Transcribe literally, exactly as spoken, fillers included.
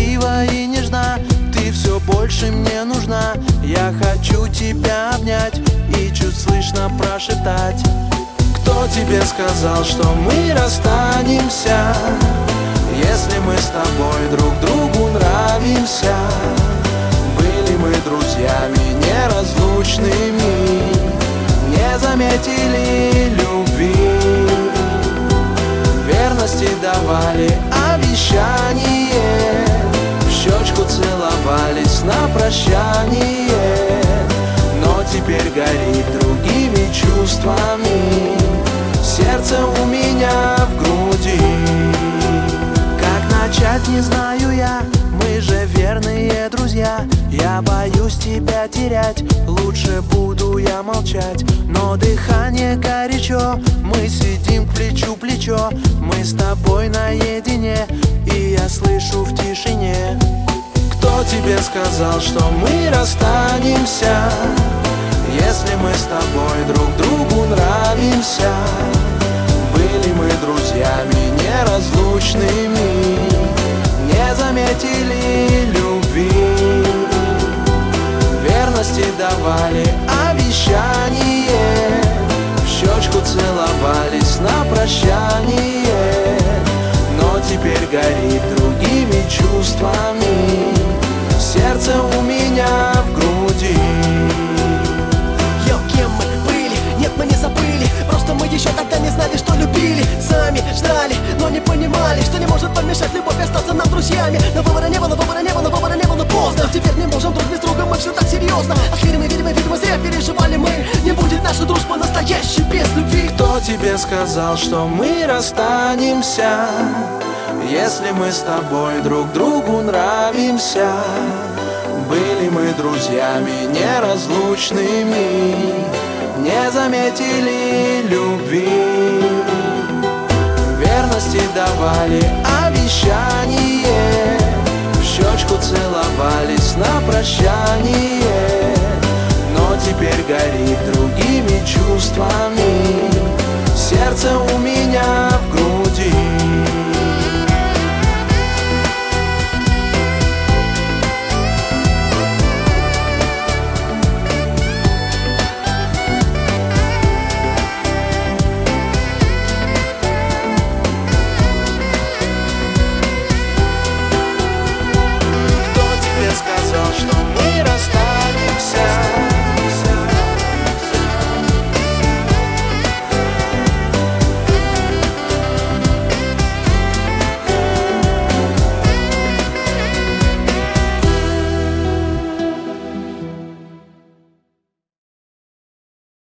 красива и нежна, ты все больше мне нужна. Я хочу тебя обнять и чуть слышно прошептать: кто тебе сказал, что мы расстанемся, если мы с тобой друг другу нравимся? Были мы друзьями неразлучными, не заметили любви, верности давали обещание, в щечку целовались на прощание. Но теперь горит другими чувствами сердце у меня в груди. Как начать, не знаю я, мы же верные друзья. Я боюсь тебя терять, лучше буду я молчать. Но дыхание горячо, мы сидим плечу плечо, мы с тобой наедине, и я слышу в тишине: кто тебе сказал, что мы расстанемся, если мы с тобой друг другу нравимся? Были мы друзьями неразлучными, не заметили любви, верности давали обещание, в щечку целовались на прощание. Но теперь горит другими чувствами сердце у меня в груди. Йо, кем мы были? Нет, мы не забыли, просто мы еще тогда не знали, что любили. Сами ждали, но не понимали, что не может помешать любовь остаться нам друзьями. Но выбора не было, выбора не было, выбора не было, поздно. Теперь не можем друг без друга, мы все так серьезно. Ах, видимо, видимо, видимо, зря переживали мы. Не будет наша дружба настоящей без любви. Кто тебе сказал, что мы расстанемся, если мы с тобой друг другу нравимся? Были мы друзьями неразлучными, не заметили любви, верности давали обещание, в щечку целовались на прощание. Но теперь горит другими чувствами сердце у меня